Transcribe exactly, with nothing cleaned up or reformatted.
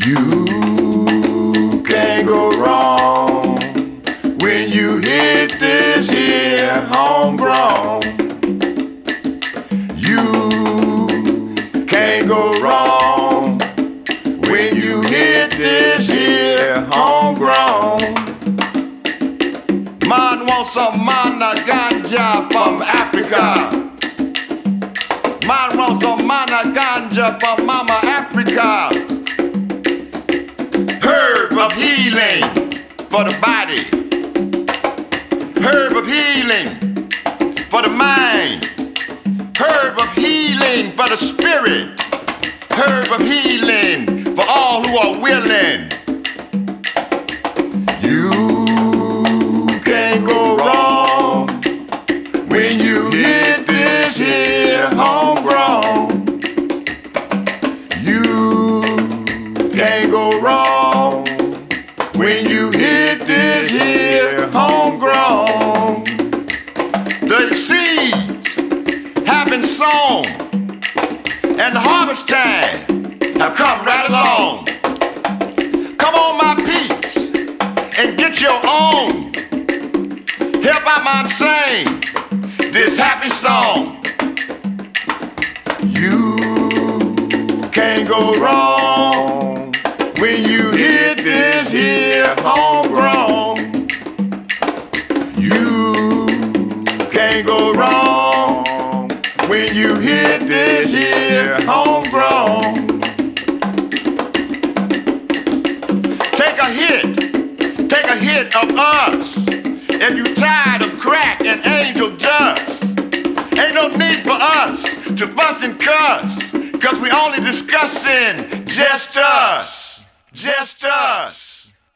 You can't go wrong when you hit this here homegrown. You can't go wrong when you hit this here homegrown. Man wants some mana ganja from Africa. Man wants some mana ganja from Mama Africa. Herb of healing for the body. Herb of healing for the mind. Herb of healing for the spirit. Herb of healing for all who are willing. You can't go wrong when you hit this here homegrown. You can't go wrong when you hit this here homegrown. The seeds have been sown and the harvest time have come right along. Come on, my peeps, and get your own. Help out man sing this happy song. You can't go wrong when you hit this here homegrown. You can't go wrong when you hit this here homegrown. Take a hit, take a hit of us. If you tired of crack and angel dust, ain't no need for us to fuss and cuss, cause we only discussing just us, just us.